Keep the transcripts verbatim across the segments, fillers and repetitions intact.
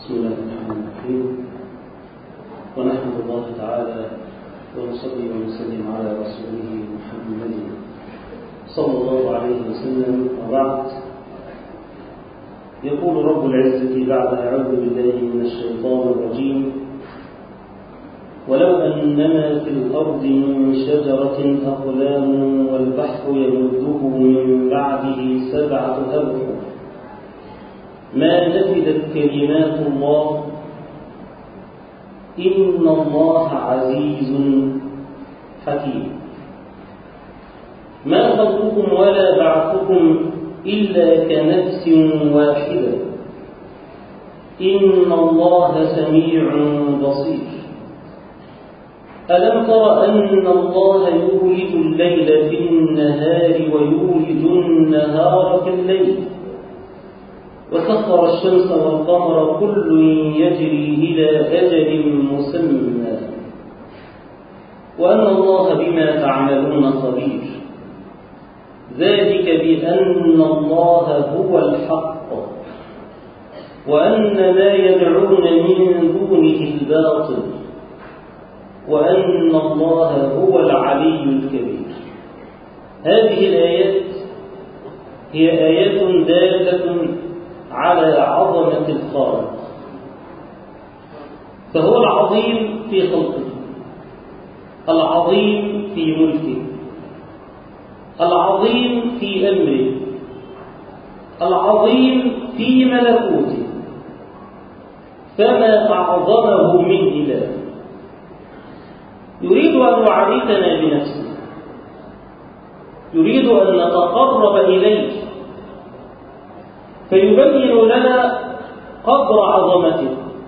بسم الله الرحمن الرحيم، ونحمد الله تعالى ونصلي ونسلم على رسوله محمد صلى الله عليه وسلم. وبعد، يقول رب العزة بعد أعوذ بالله من الشيطان الرجيم: ولو أننا في الأرض من شجرة أقلام والبحر يمده من بعده سبعة أبحر ما نفدت كلمات الله إن الله عزيز حكيم. ما خلقكم ولا بعثكم إلا كنفس واحدة إن الله سميع بصير. ألم تر أن الله يولج الليل في النهار ويولج النهار في الليل وسخر الشمس والقمر كل يجري إلى أجل مسمى وأن الله بما تعملون خبير. ذلك بأن الله هو الحق وأن ما يدعون من دونه الباطل وأن الله هو العلي الكبير. هذه الآيات هي آيات دالة على عظمة الخالق، فهو العظيم في خلقه، العظيم في ملكه، العظيم في أمره، العظيم في ملكوته، فما أعظمه من إله. يريد أن يعرفنا بنفسه، يريد أن نتقرب إليه فيبين لنا قدر عظمته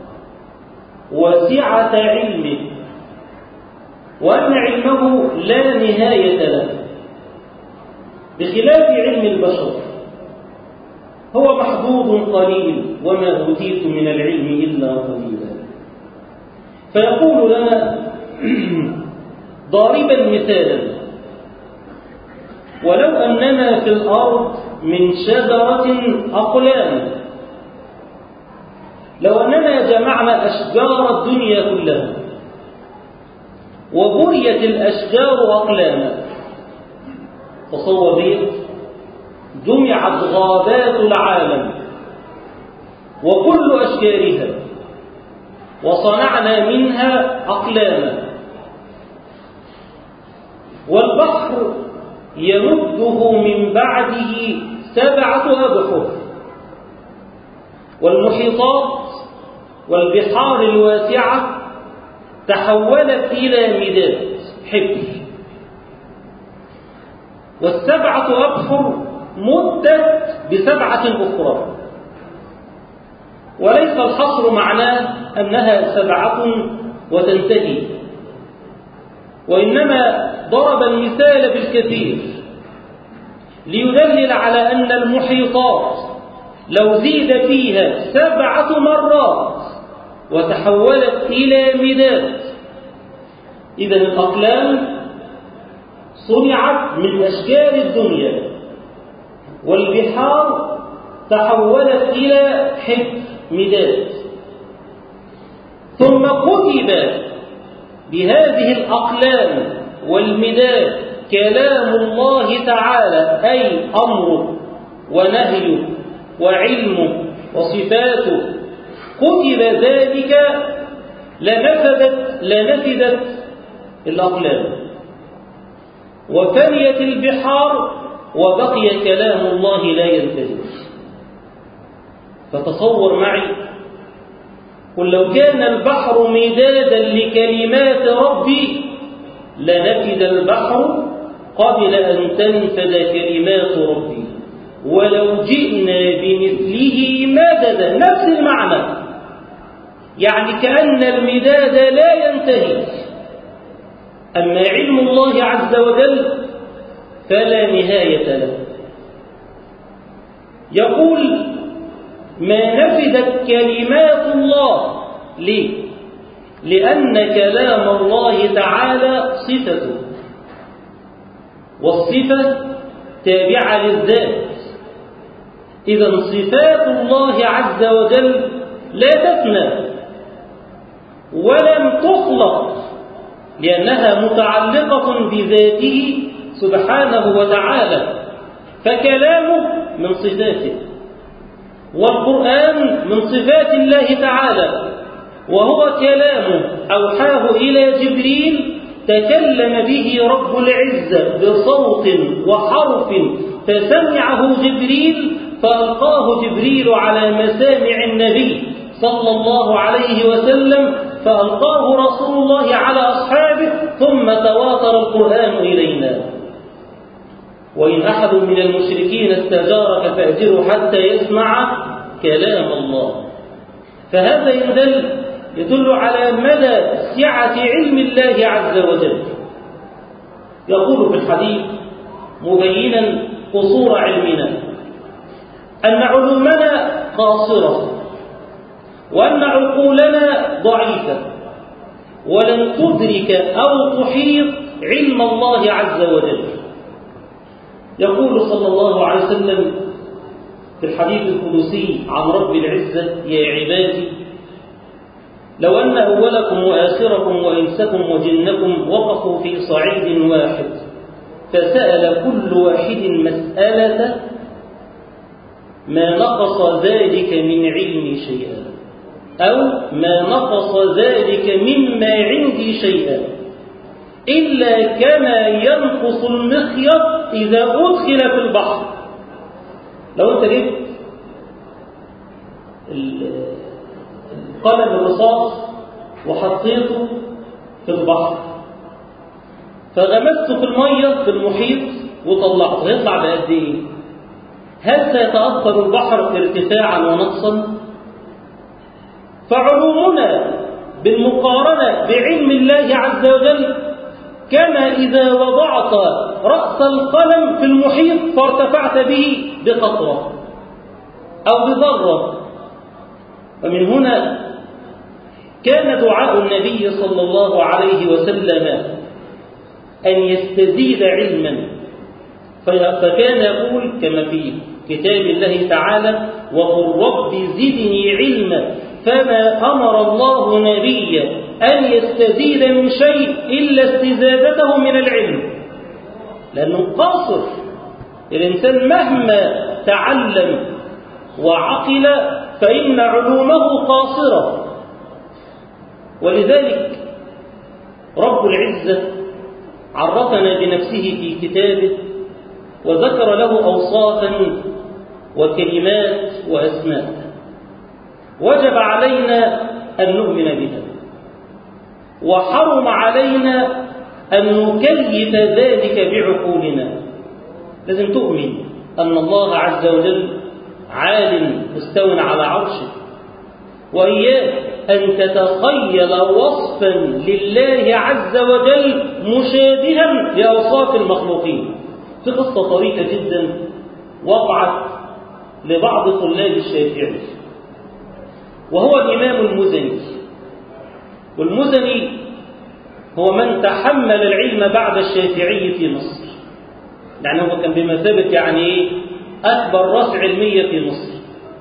وسعة علمه وأن علمه لا نهاية له، بخلاف علم البشر هو محدود قليل وما أوتيت من العلم إلا قليلا. فيقول لنا ضاربا مثالا: ولو أننا في الأرض من شجرة أقلام، لو أننا جمعنا أشجار الدنيا كلها وبريت الأشجار أقلاما، تصور بيت جمعت غابات العالم وكل أشجارها وصنعنا منها أقلاما، والبحر يمده من بعده سبعة أبحر، والمحيطات والبحار الواسعة تحولت إلى مداد حبر، والسبعة أبحر مدت بسبعة أخرى. وليس الحصر معناه أنها سبعة وتنتهي، وإنما ضرب المثال بالكثير ليدلل على أن المحيطات لو زيد فيها سبعة مرات وتحولت إلى مداد، إذن الأقلام صنعت من أشجار الدنيا، والبحار تحولت إلى حبر مداد، ثم كتب بهذه الأقلام والمداد كلام الله تعالى، أي أمره ونهيه وعلمه وصفاته، كتب ذلك لنفدت لنفدت الأقلام وفنيت البحار وبقي كلام الله لا ينتهي. فتصور معي، قل لو كان البحر مدادا لكلمات ربي لنفد البحر قبل أن تنفد كلمات ربي ولو جئنا بمثله مددا. نفس المعنى، يعني كأن المداد لا ينتهي. أما علم الله عز وجل فلا نهاية له. يقول: ما نفدت كلمات الله. ليه؟ لأن كلام الله تعالى صفته، والصفة تابعة للذات. إذن صفات الله عز وجل لا تفنى ولم تخلق، لأنها متعلقة بذاته سبحانه وتعالى، فكلامه من صفاته، والقرآن من صفات الله تعالى، وهو كلامه أوحاه إلى جبريل تكلم به رب العزة بصوت وحرف فسمعه جبريل، فألقاه جبريل على مسامع النبي صلى الله عليه وسلم، فألقاه رسول الله على أصحابه، ثم تواتر القرآن إلينا. وإن أحد من المشركين استجارك فأجره حتى يسمع كلام الله. فهذا يدل يدل على مدى سعة علم الله عز وجل. يقول في الحديث مبينا قصور علمنا أن علومنا قاصرة، وأن عقولنا ضعيفة، ولن تدرك أو تحيط علم الله عز وجل. يقول صلى الله عليه وسلم في الحديث القدسي عن رب العزة: يا عبادي لو أن أولكم وآخركم وإنسكم وجنكم وقفوا في صعيد واحد فسأل كل واحد مسألة ما نقص ذلك من علمي شيئا، أو ما نقص ذلك مما عندي شيئا، إلا كما ينقص المخيط إذا أدخل في البحر. لو أنت جبت قلم الرصاص وحطيته في البحر فغمسته في المية في المحيط وطلعته، هيطلع بقد إيه؟ هل سيتأثر البحر ارتفاعا ونقصا؟ فعلومنا بالمقارنة بعلم الله عز وجل كما إذا وضعت رأس القلم في المحيط فارتفعت به بقطرة أو بذرة. ومن هنا كان دعاء النبي صلى الله عليه وسلم أن يستزيد علما، فكان يقول كما في كتاب الله تعالى: وقل رب زدني علما، فما أمر الله نبيا أن يستزيد من شيء إلا استزادته من العلم، لأنه قاصر. الإنسان مهما تعلم وعقل فإن علومه قاصرة. ولذلك رب العزة عرفنا بنفسه في كتابه وذكر له أوصافا وكلمات وأسماء وجب علينا أن نؤمن بها، وحرم علينا أن نكيف ذلك بعقولنا. لازم تؤمن أن الله عز وجل عال مستو على عرشه، وإياك أن تتخيل وصفا لله عز وجل مشابها لأوصاف المخلوقين. في قصة طريفة جدا وقعت لبعض طلاب الشافعي، وهو الإمام المزني. والمزني هو من تحمل العلم بعد الشافعي في مصر، يعني هو كان بمثابة يعني أكبر رأس علمية في مصر.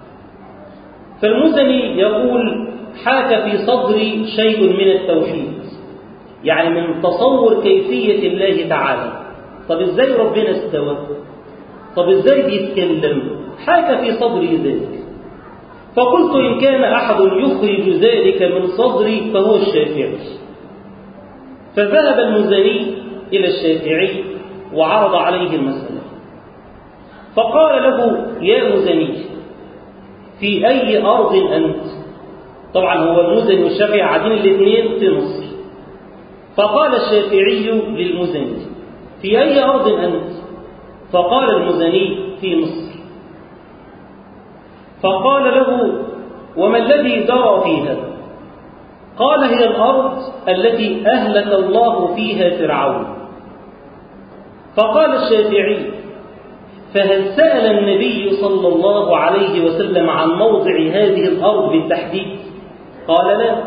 فالمزني يقول: حاك في صدري شيء من التوحيد، يعني من تصور كيفية الله تعالى. طب إزاي ربنا استوى؟ طب إزاي بيتكلم؟ حاك في صدري ذلك. فقلت: إن كان أحد يخرج ذلك من صدري فهو الشافعي. فذهب المزني إلى الشافعي وعرض عليه المسألة، فقال له: يا مزني، في أي أرض أنت؟ طبعا هو المزني والشافعي قاعدين الاثنين في مصر. فقال الشافعي للمزني: في أي أرض أنت؟ فقال المزني: في مصر. فقال له: وما الذي جرى فيها؟ قال: هي الأرض التي أهلك الله فيها فرعون. فقال الشافعي: فهل سأل النبي صلى الله عليه وسلم عن موضع هذه الأرض بالتحديد؟ قال: لا.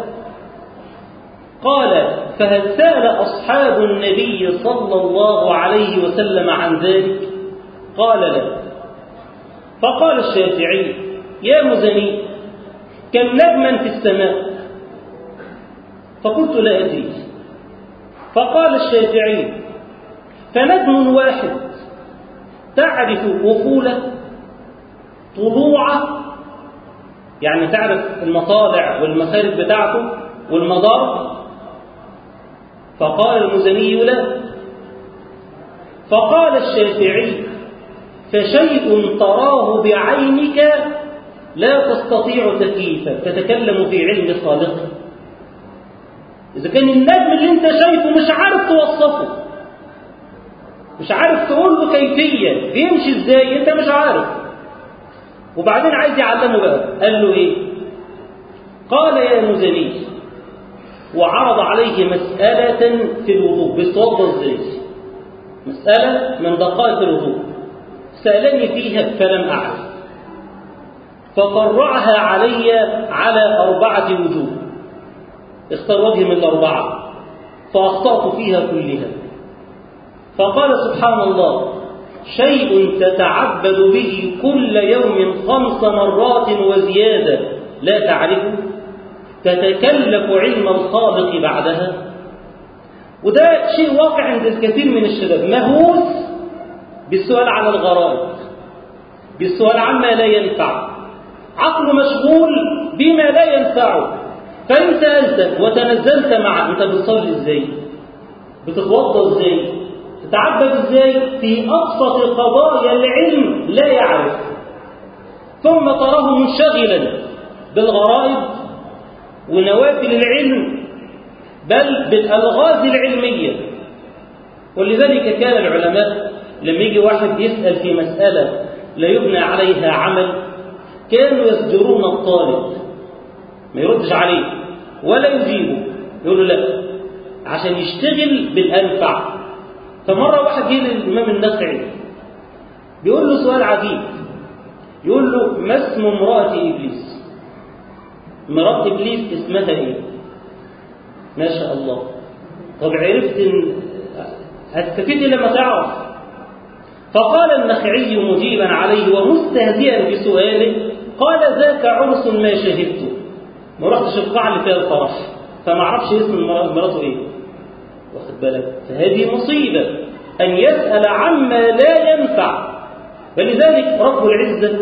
قال: فهل سأل أصحاب النبي صلى الله عليه وسلم عن ذلك؟ قال: لا. فقال الشافعي: يا مزني، كم نجما في السماء؟ فقلت لا أدري. فقال الشافعي فنجم واحد تعرف أفوله طلوعه، يعني تعرف المطالع والمخارج بتاعته والمدار. فقال المزني لا. فقال الشافعي فشيء تراه بعينك لا تستطيع تكييفه، تتكلم في علم خالقه. إذا كان النجم اللي انت شايفه مش عارف توصفه، مش عارف تقول له كيفية بيمشي ازاي، انت مش عارف، وبعدين عايز يعلمه بقى، قال له ايه؟ قال يا مزني، وعرض عليه مسألة في الوضوء، بيتوضا ازاي؟ مسألة من دقائق الوضوء، سألني فيها فلم أعرف، ففرعها علي على أربعة وجوه، اختار وجه من الأربعة، فأخطأت فيها كلها. فقال سبحان الله شيء تتعبد به كل يوم خمس مرات وزيادة لا تعرفه، تتكلف علم الخالق بعدها. وده شيء واقع عند الكثير من الشباب، مهووس بالسؤال عن الغرائب، بالسؤال عما لا ينفع، عقله مشغول بما لا ينفعه. فإن سألت وتنزلت معه، أنت بتصلي إزاي؟ بتتوضا إزاي؟ تتعبد إزاي؟ في أبسط قضايا العلم لا يعرف، ثم تراه منشغلا بالغرائب ونوافل العلم، بل بالألغاز العلمية. ولذلك كان العلماء لما يجي واحد يسأل في مسألة لا يبنى عليها عمل كانوا يزجرون الطالب، ما يردش عليه ولا يجيبه، يقول له لا عشان يشتغل بالأنفع. فمرة واحد جه للإمام النخعي بيقول له سؤال عجيب، يقول له ما اسم امرأة إبليس؟ امرأة إبليس اسمها إيه؟ ما شاء الله. طب عرفت إن هتستفيد لما تعرف. فقال النخعي مجيبا عليه ومستهزئا بسؤاله، قال ذاك عرس ما شهدته، ما رحتش القاعة اللي فيها الفرح، فما اعرفش اسم مراته ايه. واخد بالك؟ فهذه مصيبة أن يسأل عما لا ينفع. فلذلك رب العزة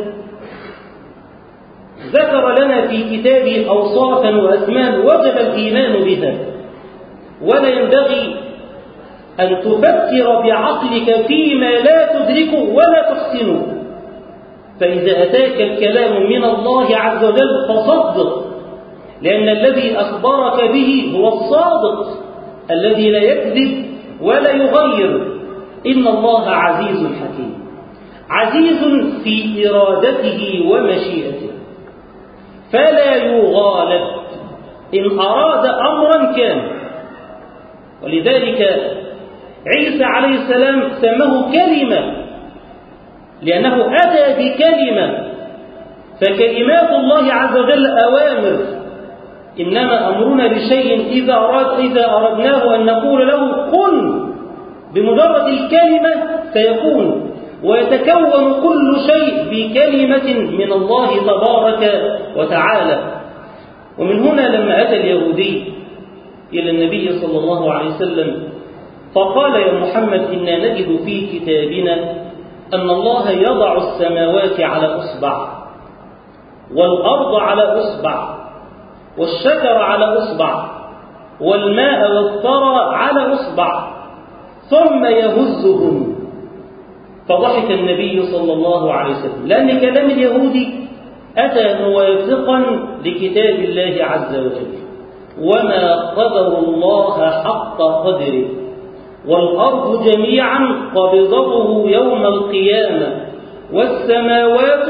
ذكر لنا في كتابه أوصافا وأسماء وجب الإيمان بها، ولا ينبغي أن تفكر بعقلك فيما لا تدركه ولا تحسنه. فإذا أتاك الكلام من الله عز وجل فصدق، لأن الذي أخبرك به هو الصادق الذي لا يكذب ولا يغير. إن الله عزيز حكيم، عزيز في إرادته ومشيئته، فلا يغالب، إن أراد أمرا كان. ولذلك عيسى عليه السلام سماه كلمة، لأنه أتى بكلمة، فكلمات الله عز وجل أوامر. إنما أمرنا لشيء إذا أراد إذا أردناه أن نقول له كن، بمجرد الكلمة سيكون، ويتكون كل شيء بكلمة من الله تبارك وتعالى. ومن هنا لما أتى اليهودي إلى النبي صلى الله عليه وسلم فقال يا محمد إنا نجد في كتابنا أن الله يضع السماوات على أصبع، والأرض على أصبع، والشجر على أصبع، والماء والثرى على أصبع، ثم يهزهم. فضحك النبي صلى الله عليه وسلم، لأن كلام اليهودي أتى موافقا لكتاب الله عز وجل. وما قدر الله حق قدره، والأرض جميعا قبضته يوم القيامة، والسماوات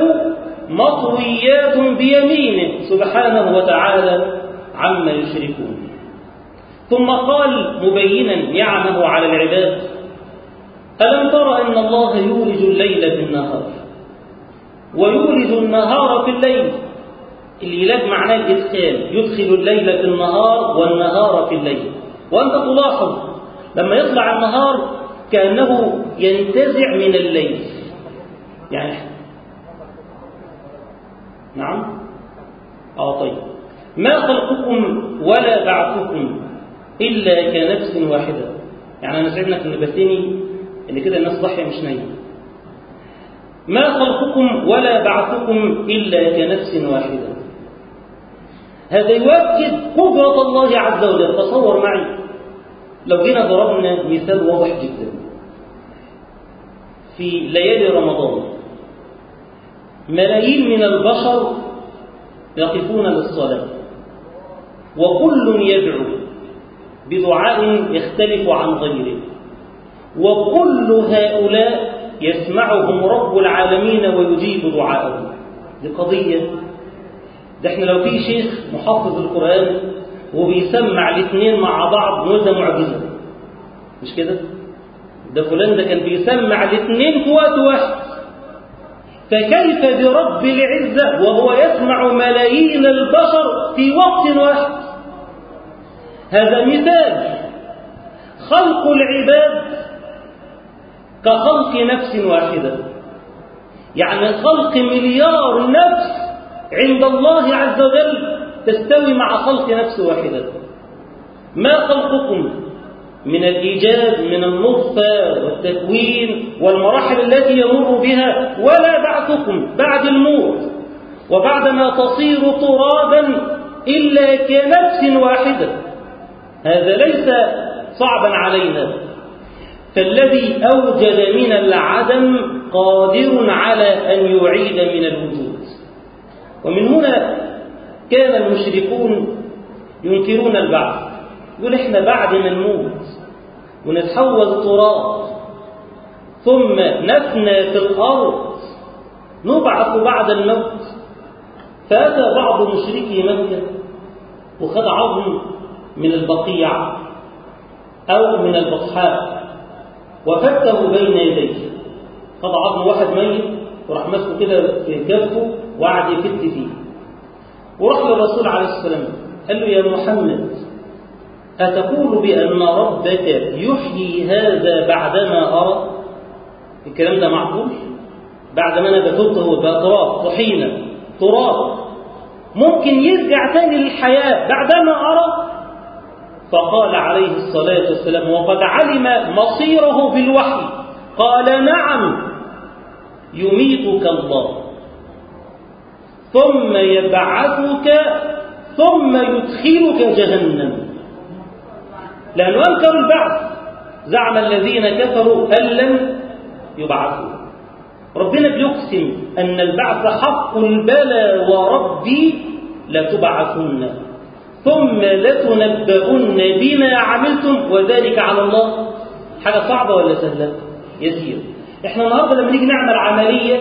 مطويات بيمينه سبحانه وتعالى عما يشركون. ثم قال مبينا نعمه على العباد: ألم تر أن الله يولج الليل في النهار ويولج النهار في الليل؟ الإيلاج معناه الإدخال، يدخل الليل في النهار والنهار في الليل. وأنت تلاحظ لما يطلع النهار كأنه ينتزع من الليل، يعني نعم اه طيب، ما خلقكم ولا بعثكم إلا كنفس واحدة. يعني أنا سعدنا في النباتيني اللي كده الناس ضحية مش نايمة. ما خلقكم ولا بعثكم إلا كنفس واحدة. هذا يؤكد قدرة الله عز وجل. تصور معي لو جينا ضربنا مثال واضح جدا. في ليالي رمضان ملايين من البشر يقفون للصلاة، وكل يدعو بدعاء يختلف عن غيره، وكل هؤلاء يسمعهم رب العالمين ويجيب دعاءهم. دي قضية. ده احنا لو في شيخ محفظ القرآن وبيسمع الاثنين مع بعض نقول ده معجزة، مش كده؟ ده فلان ده كان بيسمع الاثنين في وقت واحد، فكيف برب العزة وهو يسمع ملايين البشر في وقت واحد؟ هذا مثال. خلق العباد كخلق نفس واحدة، يعني خلق مليار نفس عند الله عز وجل تستوي مع خلق نفس واحدة. ما خلقكم من الإيجاد من النطفة والتكوين والمراحل التي يمر بها، ولا بعثكم بعد الموت وبعدما تصير ترابا إلا كنفس واحدة. هذا ليس صعبا علينا. فالذي أوجد من العدم قادر على أن يعيد من الوجود. ومن هنا كان المشركون ينكرون البعث، يقول احنا بعد ما نموت ونتحول تراب ثم نفنى في الأرض نبعث بعد الموت. فأتى بعض مشركي مكة وخد عظم من البقيع أو من البطحاء وفته بين يديه. خد عظم واحد ميت وراح مسكه كده في كفه وقعد يفت فيه، وراح للرسول عليه السلام قال له: يا محمد، أتقول بأن ربك يحيي هذا بعدما أرى؟ الكلام ده معقول؟ بعد ما أنا بتوته بقى تراب، طحينة تراب، ممكن يرجع تاني للحياة بعدما أرى؟ فقال عليه الصلاة والسلام وقد علم مصيره بالوحي، قال: نعم، يميتك الله ثم يبعثك ثم يدخلك جهنم. لأنه أنكروا البعث، زعم الذين كفروا أن لن يبعثوا. ربنا بيقسم أن البعث حق، بلى وربي لتبعثن ثم لتنبؤن بما عملتم وذلك على الله. حاجة صعبة ولا سهلة؟ يسير. احنا النهارده لما نيجي نعمل عملية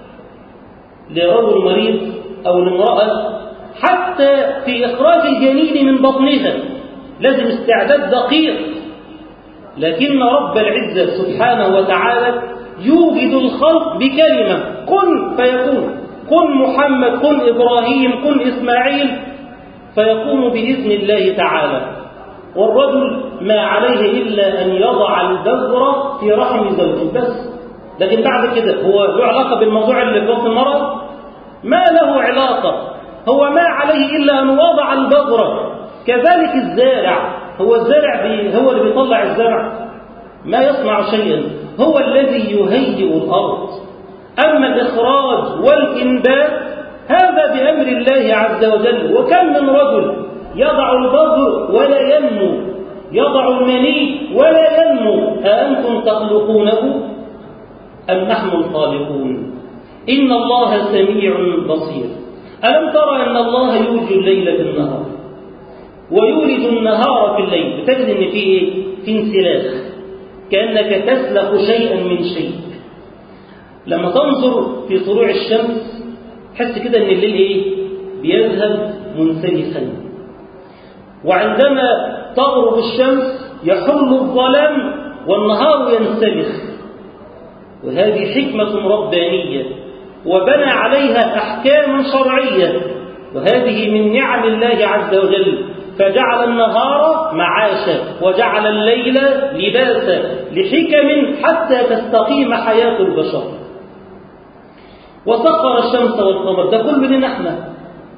لرجل مريض أو لامرأة، حتى في إخراج الجنين من بطنها لازم استعداد دقيق، لكن رب العزة سبحانه وتعالى يوجد الخلق بكلمة كن فيكون. كن محمد، كن إبراهيم، كن إسماعيل، فيقوم بإذن الله تعالى. والرجل ما عليه إلا أن يضع البذرة في رحم زوجه بس، لكن بعد كده هو له علاقة بالموضوع اللي في بطن المرأة؟ ما له علاقة. هو ما عليه إلا أن وضع البذرة. كذلك الزارع، هو الزارع بي هو اللي بيطلع الزرع، ما يصنع شيئا، هو الذي يهيئ الأرض. أما الإخراج والإنبات هذا بأمر الله عز وجل. وكم من رجل يضع البذر ولا ينمو، يضع المني ولا ينمو، أأنتم تخلقونه أم نحن الخالقون؟ إن الله سميع بصير. ألم ترى أن الله يولج الليل في النهار ويولج النهار في الليل؟ بتجد أن في إيه؟ في انسلاخ، كأنك تسلخ شيئا من شيء. لما تنظر في طلوع الشمس تحس كده أن الليل إيه؟ بيذهب منسلخا، وعندما تغرب الشمس يحل الظلام والنهار ينسلخ. وهذه حكمة ربانية وبنى عليها أحكام شرعية، وهذه من نعم الله عز وجل. فجعل النهار معاشا وجعل الليل لباسا لحكم حتى تستقيم حياة البشر. وسخر الشمس والقمر، ده كل مننا احنا.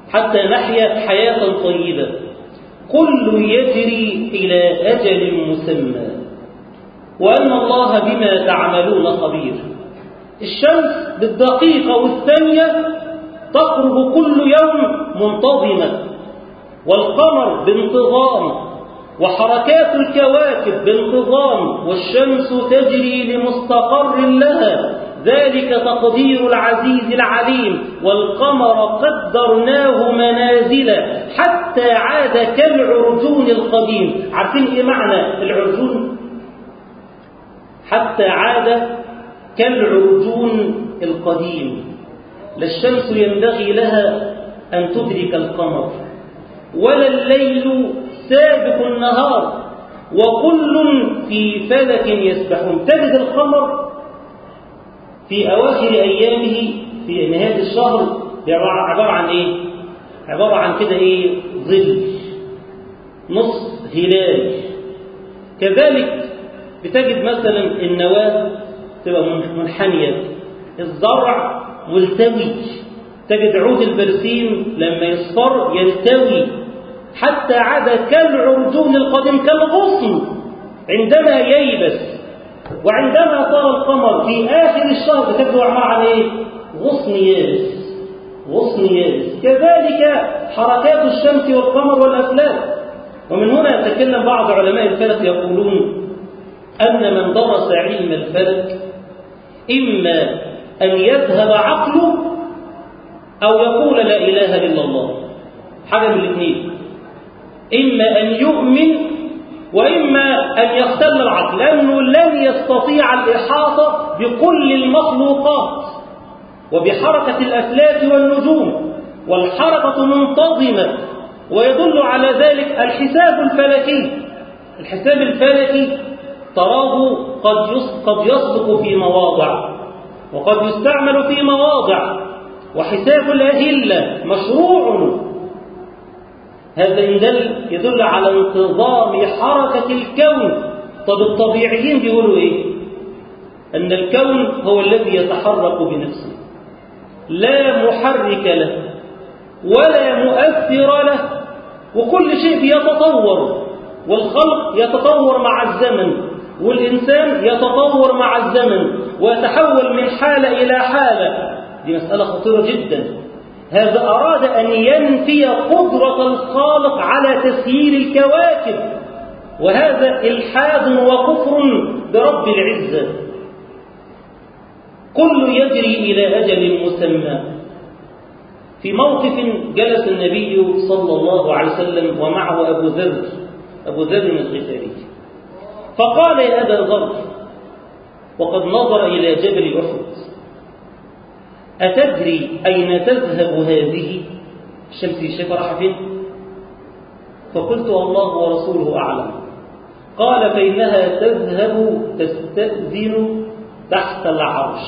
حتى نحيا حياة طيبة. كل يجري إلى أجل مسمى وأن الله بما تعملون خبير. الشمس بالدقيقة والثانية تقرب كل يوم منتظمة، والقمر بانتظام، وحركات الكواكب بانتظام، والشمس تجري لمستقر لها، ذلك تقدير العزيز العليم. والقمر قدرناه منازل حتى عاد كالعرجون القديم. عارفين ايه معنى العرجون؟ حتى عاد كالعرجون القديم. لا الشمس ينبغي لها أن تدرك القمر، ولا الليل سابق النهار، وكل في فلك يسبحون. تجد القمر في أواخر أيامه في نهاية الشهر عبارة عن إيه؟ عبارة عن كده إيه؟ ظل، نصف هلال. كذلك بتجد مثلا النواة تبقى منحنية، الزرع ملتوي، تجد عود البرسيم لما يصفر يلتوي حتى عاد كالعرجون القديم، كالغصن عندما ييبس. وعندما ترى القمر في آخر الشهر تبدو عبارة عن إيه؟ غصن يابس، غصن يابس. كذلك حركات الشمس والقمر والأفلاك. ومن هنا يتكلم بعض علماء الفلك يقولون أن من درس علم الفلك إما أن يذهب عقله أو يقول لا إله إلا الله، حاجة من الاثنين، إما أن يؤمن وإما أن يختل العقل، لأنه لن يستطيع الإحاطة بكل المخلوقات وبحركة الأفلاك والنجوم، والحركة منتظمة. ويدل على ذلك الحساب الفلكي. الحساب الفلكي تراه قد قد يصدق في مواضع وقد يستعمل في مواضع، وحساب الأهلة مشروع. هذا يدل, يدل على انتظام حركة الكون. طب الطبيعيين بيقولوا إيه؟ أن الكون هو الذي يتحرك بنفسه، لا محرك له ولا مؤثر له، وكل شيء يتطور، والخلق يتطور مع الزمن، والإنسان يتطور مع الزمن ويتحول من حالة إلى حالة. دي مسألة خطيرة جدا. هذا أراد أن ينفي قدرة الخالق على تسيير الكواكب، وهذا إلحاد وكفر برب العزة. كل يجري إلى أجل مسمى. في موقف جلس النبي صلى الله عليه وسلم ومعه أبو ذر أبو ذر الغفاري، فقال يا أبا ذر، وقد نظر إلى جبل أحد، أتدري أين تذهب هذه الشمس؟ شايفة رايحة فين؟ فقلت الله ورسوله أعلم. قال فإنها تذهب تستأذن تحت العرش،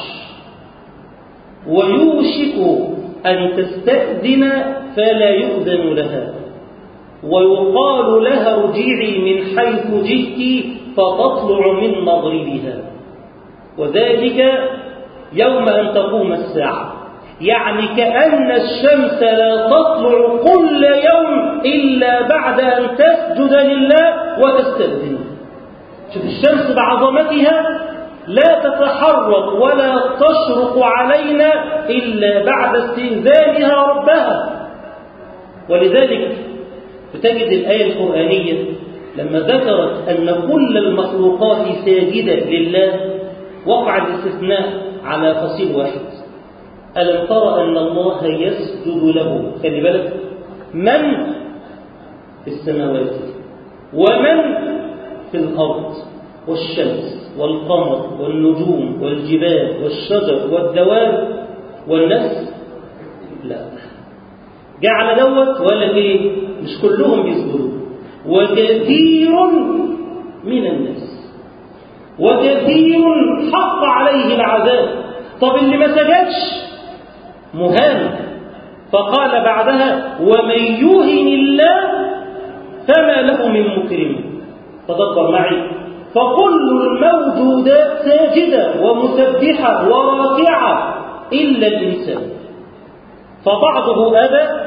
ويوشك أن تستأذن فلا يؤذن لها، ويقال لها ارجعي من حيث جئت فتطلع من مغربها، وذلك يوم أن تقوم الساعة. يعني كأن الشمس لا تطلع كل يوم إلا بعد أن تسجد لله وتستأذن. شوف الشمس بعظمتها لا تتحرك ولا تشرق علينا إلا بعد استئذانها ربها. ولذلك بتجد الآية القرآنية لما ذكرت أن كل المخلوقات ساجدة لله وقع الاستثناء على فصيل واحد. ألم ترى أن الله يسجد له، خلي بالك، من في السماوات ومن في الأرض، والشمس والقمر والنجوم والجبال والشجر والدواب والناس؟ لا، جعل دوت ولا ايه؟ مش كلهم بيسجدوا، وكثير من الناس، وكثير حق عليه العذاب. طب اللي ما سجدش مهان. فقال بعدها ومن يهن الله فما له من مكرم. تدبر معي، فكل الموجودات ساجدة ومسبحة وراكعة إلا الإنسان، فبعضه أبى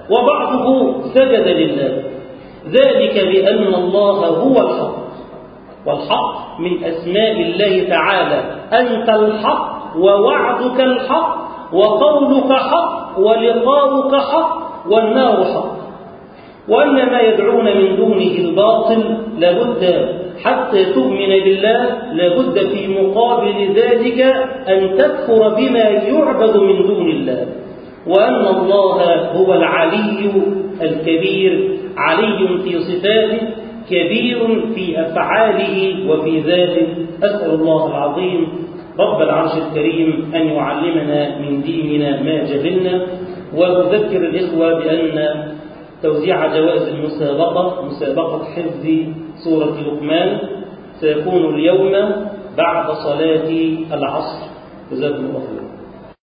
وبعضه سجد لله، ذلك بأن الله هو الحق، والحق من أسماء الله تعالى، أنت الحق ووعدك الحق وقولك حق ولقاؤك حق والنار حق، وأن ما يدعون من دونه الباطل لابد حتى تؤمن بالله لابد في مقابل ذلك أن تكفر بما يعبد من دون الله، وأن الله هو العلي الكبير، علي في صفاته كبير في أفعاله وفي ذاته. أسأل الله العظيم رب العرش الكريم أن يعلمنا من ديننا ما جهلنا، وأذكر الإخوة بأن توزيع جوائز المسابقة مسابقة حفظ سورة لقمان سيكون اليوم بعد صلاة العصر. جزاكم الله خيرا.